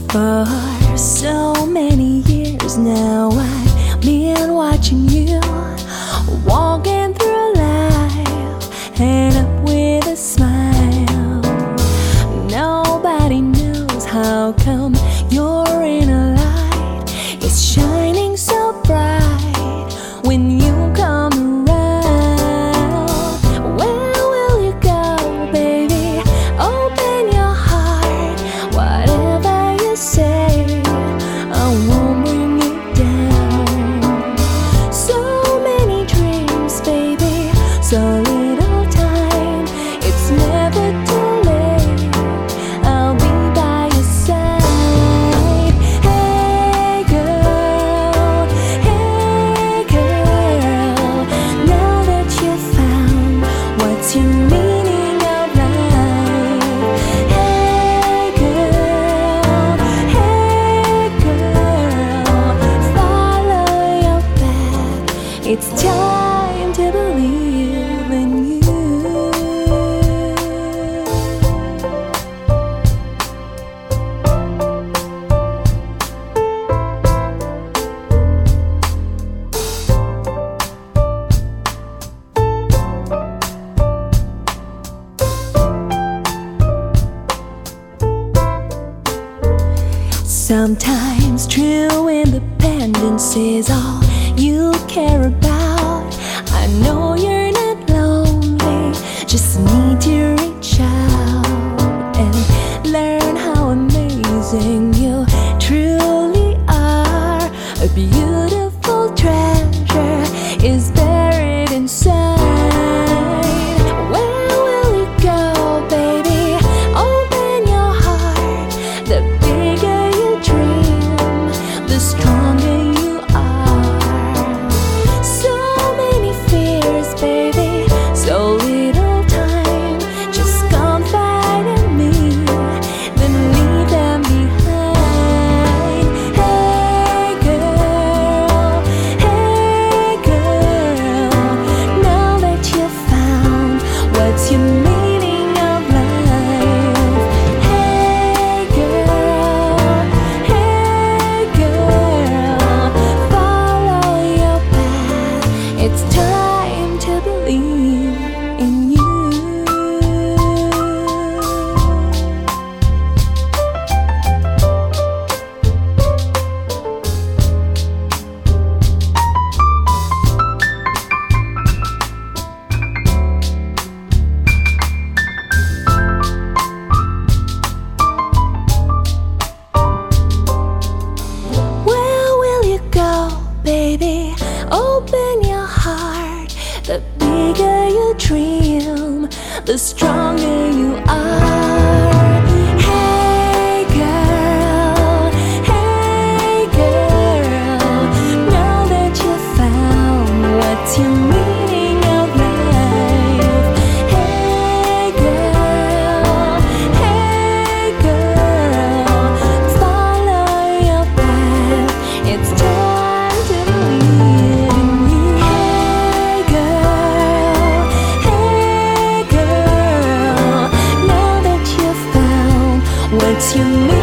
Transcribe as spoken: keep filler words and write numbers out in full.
For so many years now I've been watching you, walking through life, head up with a smile. Nobody knows how come your inner light is shining so bright when you come around. Where will you go, baby? Open your heart. Whatever you say, I won't bring you down. So many dreams, baby, so little time. It's never too late. I'll be by your side. Hey girl, hey girl, now that you've found what's your meaning of life. Hey girl, hey girl, follow your path. It's time to believe in you. Sometimes true independence is all you care about. I know you're not lonely, just need to reach out and learn how amazing you truly are. A beautiful treasure is buried inside. Where will you go, baby? Open your heart. The bigger you dream, the stronger you are. So many fears, baby, so little time. Just confide in me, then leave them behind. Hey girl, hey girl, now that you've found what's your meaning of life. Hey girl, hey girl, follow your path. It's time to believe in you. Where will you go, baby? Open your heart. The bigger you dream, the stronger you are. Hey girl, hey girl, now that you've found what's your meaning of life. Hey girl, hey girl, follow your path. It's time to believe in you. Hey girl, hey girl, now that you've found what's your meaning